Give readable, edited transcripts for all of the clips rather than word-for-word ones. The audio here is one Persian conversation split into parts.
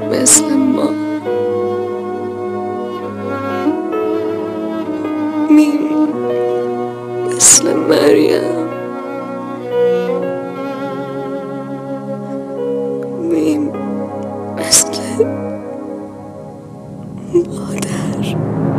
مثل ما میم مثل مریم میم مثل مادر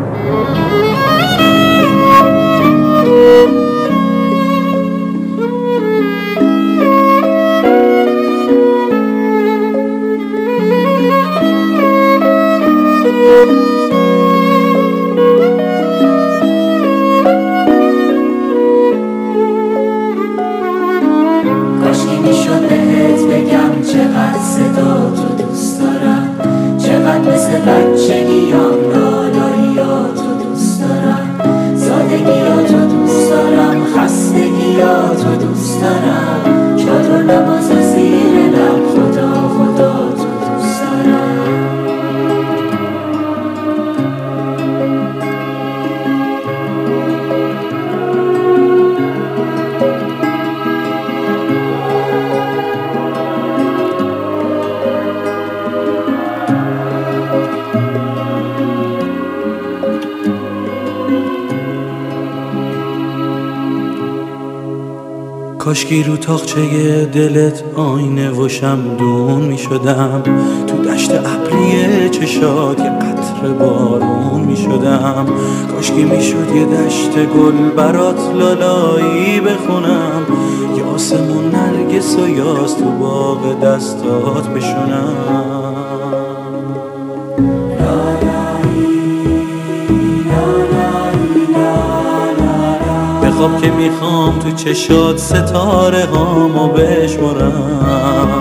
کاشکی میشد بهت بگم چقدر صدا تو دوست دارم، چقدر مثل بچگیام لالاییاتو دوست دارم، سادگیاتو دوست دارم، خستگیاتو دوست دارم، چادر نماز و زیر لب خدا خدا تو دوست دارم. کاشکی رو تاقچه دلت آینه و شمدون می شدم، تو دشت ابری چشات یه قطره بارون می شدم. کاشکی می شد یه دشت گل برات لالایی بخونم، یه آسمون نرگس و یاس تو باغ دستات بشونم. خواب که میخوام تو چشات ستاره هامو بشمرم،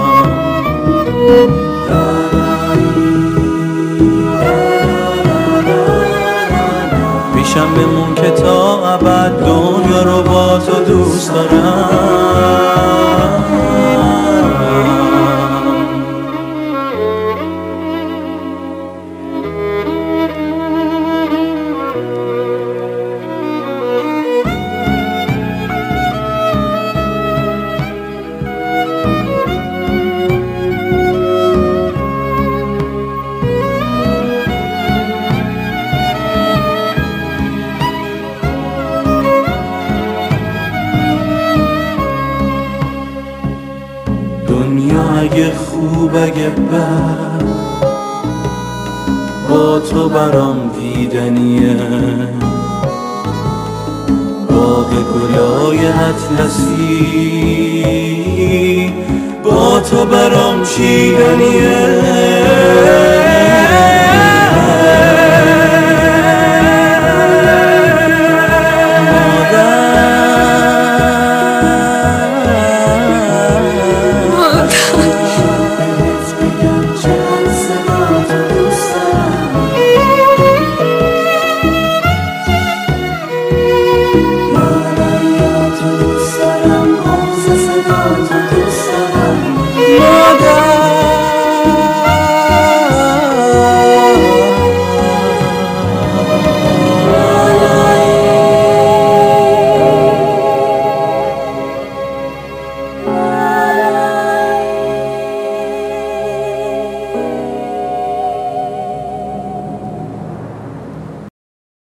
پیشم بمون که تا ابد دنیا رو با تو دوست دارم. دنیا اگه خوب اگه بد با تو برام دیدنیه، باغ گلای اطلسی با تو برام چیدنیه.